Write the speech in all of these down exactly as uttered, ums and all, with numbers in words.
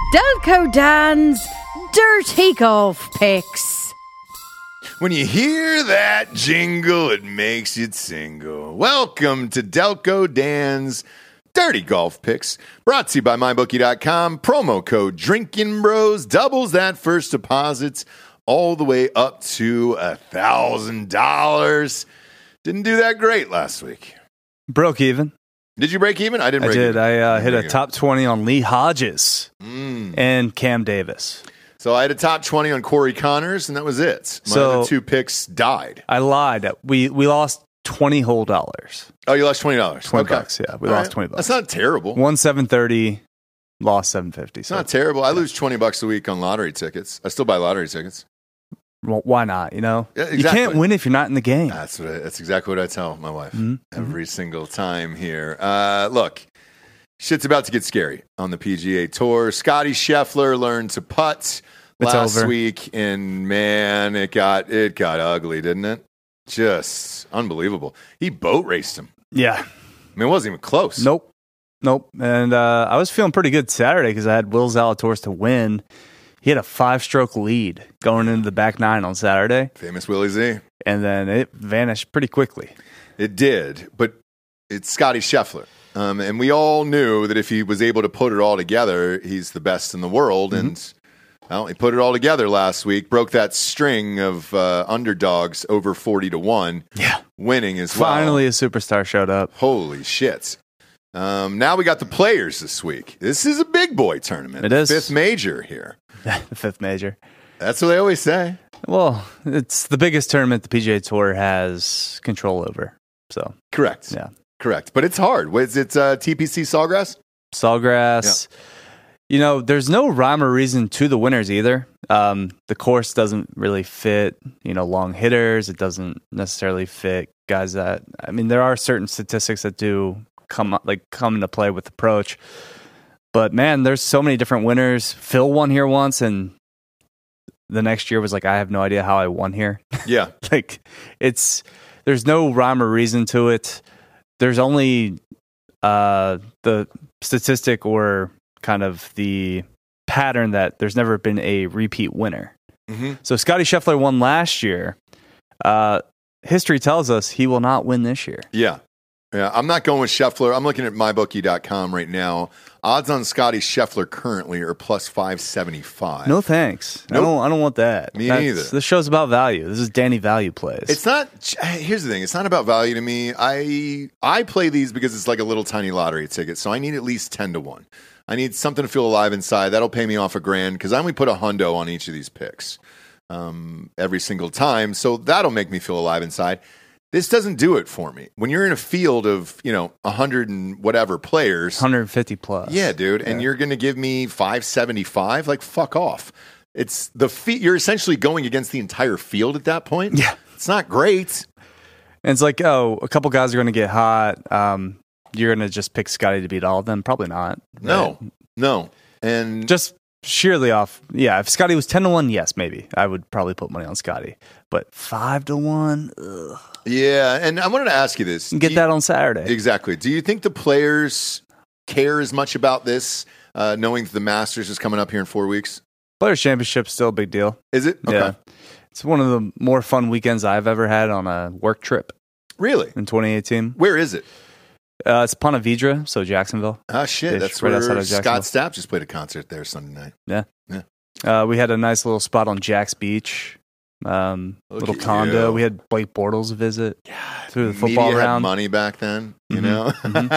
Delco Dan's Dirty Golf Picks. When you hear that jingle, it makes you tingle. Welcome to Delco Dan's Dirty Golf Picks, brought to you by my bookie dot com. Promo code Drinkin' Bros doubles that first deposit all the way up to a thousand dollars. Didn't do that great last week. Broke even. Did you break even? I didn't break I did. even. I uh, hit a even. top twenty on Lee Hodges Mm. and Cam Davis. So I had a top twenty on Corey Connors, and that was it. My So- other two picks died. I lied. We we lost twenty whole dollars. Oh, you lost twenty dollars. twenty Okay. bucks, yeah. We All lost right. twenty bucks. That's not terrible. Won seven thirty, lost seven fifty. It's not terrible. I lose twenty bucks a week on lottery tickets. I still buy lottery tickets. Well, why not? You know, Yeah, you exactly. can't win if you're not in the game. That's what I, that's exactly what I tell my wife Mm-hmm. every single time here. Uh, look, shit's about to get scary on the P G A Tour. Scotty Scheffler learned to putt It's last over. week, and man, it got it got ugly, didn't it? Just unbelievable. He boat raced him. Yeah. I mean, it wasn't even close. Nope. Nope. And uh, I was feeling pretty good Saturday because I had Will Zalatoris to win. He had a five-stroke lead going into the back nine on Saturday, Famous Willie Z. and then it vanished pretty quickly. It did, but it's Scotty Scheffler. Um, and we all knew that if he was able to put it all together, he's the best in the world. Mm-hmm. And well, he put it all together last week, broke that string of uh, underdogs over forty to one, Yeah. winning as well. Finally, a superstar showed up. Holy shit. Um, now we got the players this week. This is a big boy tournament. It is. Fifth major here. The fifth major. That's what they always say. Well, it's the biggest tournament the P G A Tour has control over. So, Correct. yeah. Correct. But it's hard. What is it, uh, T P C Sawgrass? Sawgrass. You know, there's no rhyme or reason to the winners either. Um, the course doesn't really fit, you know, long hitters. It doesn't necessarily fit guys that, I mean, there are certain statistics that do come like come into play with approach. But man, there's so many different winners. Phil won here once, and the next year was like, I have no idea how I won here. Yeah. Like, it's there's no rhyme or reason to it. There's only uh, the statistic or kind of the pattern that there's never been a repeat winner. Mm-hmm. So Scotty Scheffler won last year. Uh, history tells us he will not win this year. Yeah. Yeah, I'm not going with Scheffler. I'm looking at my bookie dot com right now. Odds on Scotty Scheffler currently are plus five seventy-five. No thanks. Nope. I don't. I don't want that. Me That's- neither. This show's about value. This is Danny Value plays. It's not. Here's the thing. It's not about value to me. I I play these because it's like a little tiny lottery ticket. So I need at least ten to one. I need something to feel alive inside. That'll pay me off a grand because I only put a hundo on each of these picks um, every single time. So that'll make me feel alive inside. This doesn't do it for me. When you're in a field of, you know, a hundred and whatever players, one hundred fifty plus. yeah, dude, and you're going to give me five seventy-five, like fuck off. It's the fe- you're essentially going against the entire field at that point. Yeah. It's not great. And it's like, oh, a couple guys are going to get hot. Um, you're going to just pick Scotty to beat all of them? Probably not. No. Right? No. And Just sheerly off. Yeah, if Scotty was ten to one, yes, maybe. I would probably put money on Scotty. But five to one, ugh. yeah, and I wanted to ask you this. You get Do that on Saturday. Exactly. Do you think the players care as much about this, uh, knowing that the Masters is coming up here in four weeks? Players' Championship's still a big deal. Is it? Okay. Yeah. It's one of the more fun weekends I've ever had on a work trip Really? in twenty eighteen. Where is it? Uh, it's Ponte Vedra, so Jacksonville. Ah, shit. Ish, That's right where outside of Scott Jacksonville. Stapp just played a concert there Sunday night. Yeah. Yeah. Uh, we had a nice little spot on Jack's Beach, um, Look little at condo. you. We had Blake Bortles visit through the Media football had round. money back then, you Mhm,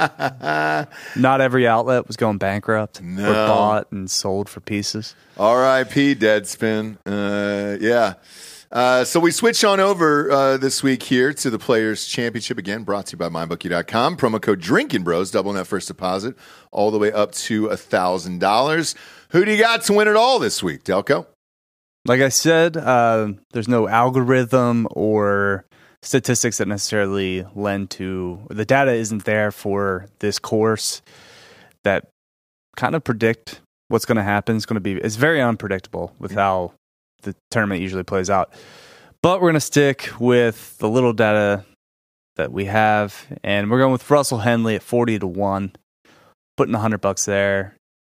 know? Not every outlet was going bankrupt or No. bought and sold for pieces. R I P Deadspin. Uh, yeah. Uh, so we switch on over uh, this week here to the Players' Championship again, brought to you by my bookie dot com. Promo code Drinkin' Bros, doubling that first deposit all the way up to one thousand dollars. Who do you got to win it all this week, Delco? Like I said, uh, there's no algorithm or statistics that necessarily lend to, the data isn't there for this course that kind of predict what's going to happen. It's going to be, it's very unpredictable with how the tournament usually plays out. But we're going to stick with the little data that we have, and we're going with Russell Henley at forty to one, putting one hundred bucks there.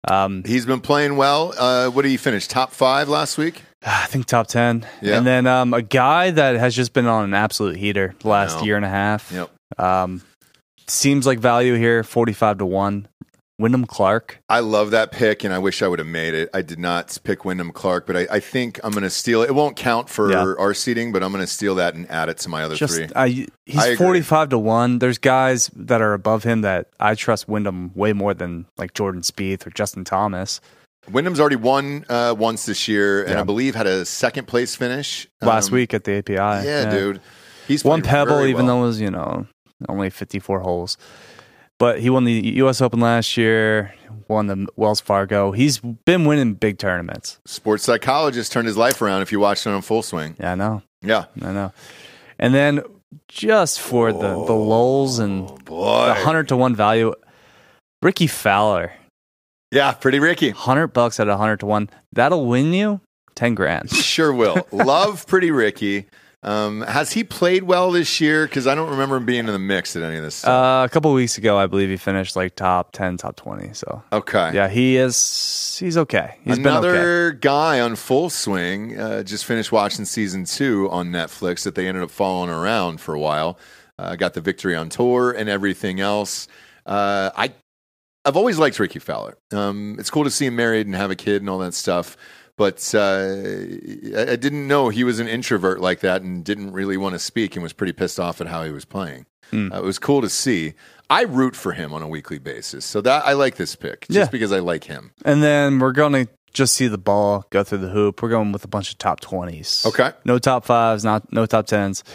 Um, He's been playing well. Uh, what did he finish? Top five last week? I think top ten. Yeah. And then um, a guy that has just been on an absolute heater the last know. year and a half. Yep. Um, seems like value here, forty-five to one. Wyndham Clark. I love that pick, and I wish I would have made it. I did not pick Wyndham Clark, but I, I think I'm going to steal it. It won't count for Yeah. our seating, but I'm going to steal that and add it to my other Just three. I, I he's agree. forty-five to one. There's guys that are above him that I trust Wyndham way more than like Jordan Spieth or Justin Thomas. Wyndham's already won uh, once this year, and Yeah. I believe had a second place finish Last um, week at the A P I. Yeah, dude. He's One playing pebble, very even well. though it was, you know, only fifty-four holes. But he won the U S Open last year, won the Wells Fargo. He's been winning big tournaments. Sports psychologist turned his life around if you watched it on Full Swing. Yeah, I know. Yeah. I know. And then just for the, the lulls and Boy. the hundred to one value, Ricky Fowler, Yeah, pretty Ricky. hundred bucks at a hundred to one. That'll win you ten grand. Sure will. Love Pretty Ricky. Um, has he played well this year? Because I don't remember him being in the mix at any of this stuff. Uh, a couple of weeks ago, I believe he finished like top ten, top twenty. So okay. yeah, he is. He's okay. He's been okay. Another guy on Full Swing uh, just finished watching season two on Netflix that they ended up following around for a while. Uh, got the victory on tour and everything else. Uh, I, I've always liked Ricky Fowler. Um, it's cool to see him married and have a kid and all that stuff. But uh, I I didn't know he was an introvert like that and didn't really want to speak and was pretty pissed off at how he was playing. Mm. Uh, it was cool to see. I root for him on a weekly basis. So that I like this pick just Yeah. because I like him. And then we're going to just see the ball go through the hoop. We're going with a bunch of top twenties. Okay. No top fives, not no top tens.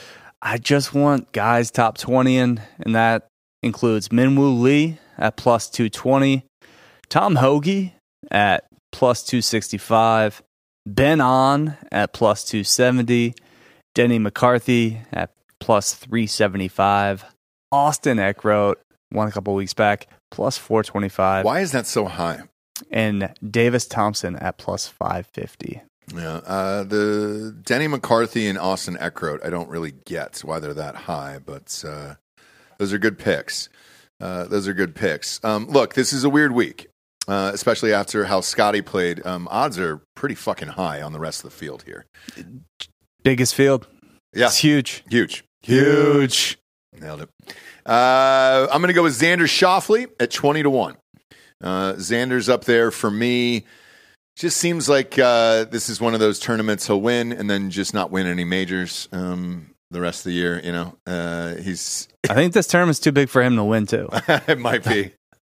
I just want guys top twenty in, and that includes Minwoo Lee at plus two twenty, Tom Hoagie at plus two sixty-five, Ben On at plus two seventy, Denny McCarthy at plus three seventy-five, Austin Eckroat, won a couple weeks back, plus four twenty-five. Why is that so high? And Davis Thompson at plus five fifty. Yeah, uh, the Denny McCarthy and Austin Eckroat, I don't really get why they're that high, but uh, those are good picks. Uh, those are good picks. Um, look, this is a weird week, uh, especially after how Scotty played. Um, odds are pretty fucking high on the rest of the field here. Biggest field. Yeah, It's huge. huge, Huge. Nailed it. Uh, I'm going to go with Xander Schauffele at twenty to one. Uh, Xander's up there for me. Just seems like uh, this is one of those tournaments he'll win and then just not win any majors um, the rest of the year. You know, uh, he's I think this tournament's too big for him to win, too. it might be,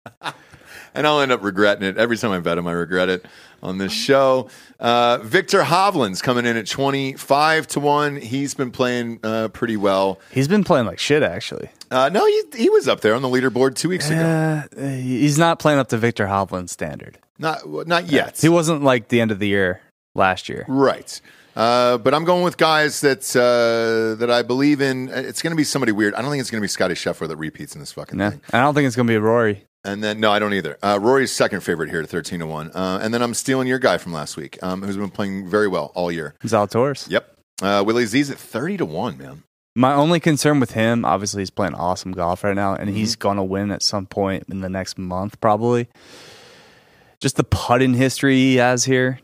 and I'll end up regretting it every time I bet him. I regret it on this show. Uh, Victor Hovland's coming in at twenty-five to one. He's been playing uh, pretty well. He's been playing like shit, actually. Uh, no, he, he was up there on the leaderboard two weeks ago. Uh, he's not playing up to Victor Hovland's standard. Not not yet. He wasn't like the end of the year last year. Right. Uh, but I'm going with guys that uh, that I believe in. It's going to be somebody weird. I don't think it's going to be Scotty Scheffler that repeats in this fucking Yeah. thing. I don't think it's going to be Rory. And then, no, I don't either. Uh, Rory's second favorite here at thirteen to one. Uh, and then I'm stealing your guy from last week, um, who's been playing very well all year. Zalatoris. Yep. Uh, Willie Z's at thirty to one, man. My only concern with him, obviously, he's playing awesome golf right now, and Mm-hmm. he's going to win at some point in the next month, probably. Just the putting history he has here.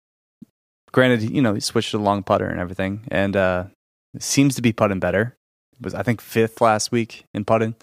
Granted, you know, he switched to the long putter and everything, and uh, seems to be putting better. Was I think fifth last week in putting,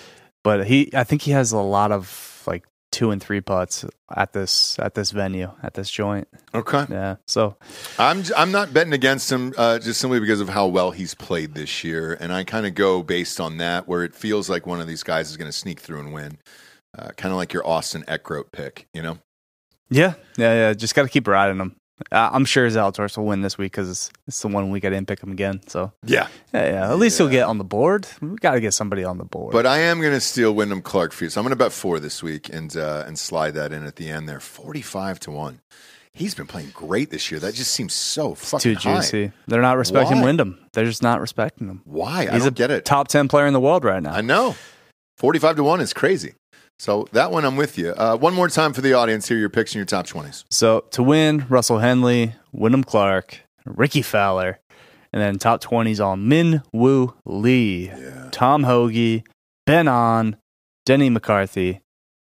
but he, I think he has a lot of like two and three putts at this at this venue at this joint. Okay. Yeah, so I'm I'm not betting against him uh, just simply because of how well he's played this year, and I kind of go based on that, where it feels like one of these guys is going to sneak through and win, uh, kind of like your Austin Eckroat pick, you know? yeah, yeah, yeah. Just got to keep riding him. Uh, I'm sure Zalatoris will win this week because it's, it's the one week I didn't pick him again. So Yeah. yeah, yeah. At least he'll get on the board. We got to get somebody on the board. But I am going to steal Wyndham Clark for you, so I'm going to bet four this week and uh, and slide that in at the end there, forty-five to one. He's been playing great this year. That just seems so fucking too high. juicy. They're not respecting Why? Wyndham. They're just not respecting him. Why? I He's don't a get it. top ten player in the world right now. I know. forty-five to one is crazy. So that one I'm with you. Uh, one more time for the audience here, your picks in your top twenties. So to win, Russell Henley, Wyndham Clark, Ricky Fowler, and then top twenties on Min Woo Lee, Yeah. Tom Hoagie, Ben On, Denny McCarthy,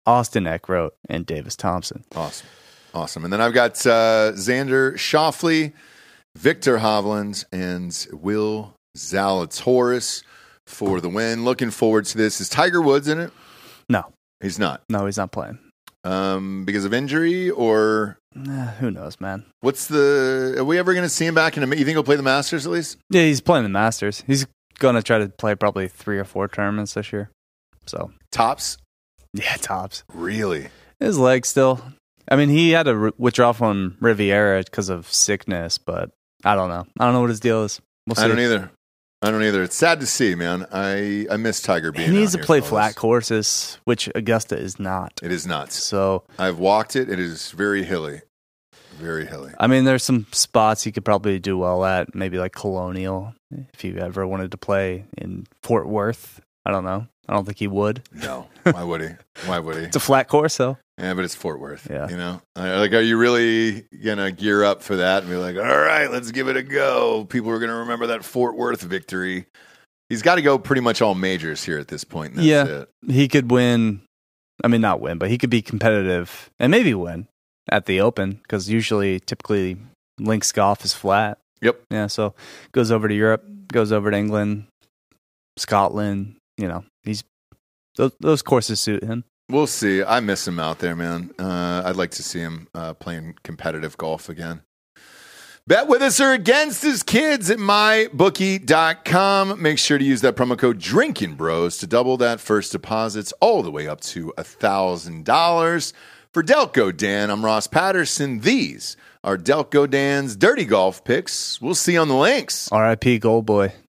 Austin Eckroat, and Davis Thompson. Awesome. Awesome. And then I've got uh, Xander Schauffele, Victor Hovland, and Will Zalatoris for the win. Looking forward to this. Is Tiger Woods in it? No. He's not. No, he's not playing. Um, because of injury or Eh, who knows, man? what's the? Are we ever going to see him back in a? You think he'll play the Masters at least? Yeah, he's playing the Masters. He's going to try to play probably three or four tournaments this year. So, Tops? yeah, tops. Really? His leg still. I mean, he had to re- withdraw from Riviera because of sickness, but I don't know. I don't know what his deal is. We'll see. I don't either. I don't either. It's sad to see, man. I, I miss Tiger being He needs out to here, play fellas. flat courses, which Augusta is not. It is nuts. So, I've walked it. It is very hilly. Very hilly. I mean, there's some spots he could probably do well at, maybe like Colonial, if you ever wanted to play in Fort Worth. I don't know. I don't think he would. No. Why would he? Why would he? It's a flat course, though. Yeah, but it's Fort Worth. Yeah. You know? Uh, Like, are you really going to gear up for that and be like, all right, let's give it a go? People are going to remember that Fort Worth victory. He's got to go pretty much all majors here at this point. And that's Yeah. it. He could win. I mean, not win, but he could be competitive and maybe win at the Open because usually, typically, links golf is flat. Yep. Yeah, so goes over to Europe, goes over to England, Scotland. You know, he's those, those courses suit him. We'll see. I miss him out there, man. Uh, I'd like to see him uh, playing competitive golf again. Bet with us or against his kids at my bookie dot com. Make sure to use that promo code Drinking Bros to double that first deposits all the way up to one thousand dollars. For Delco Dan, I'm Ross Patterson. These are Delco Dan's Dirty Golf Picks. We'll see you on the links. R I P Gold Boy.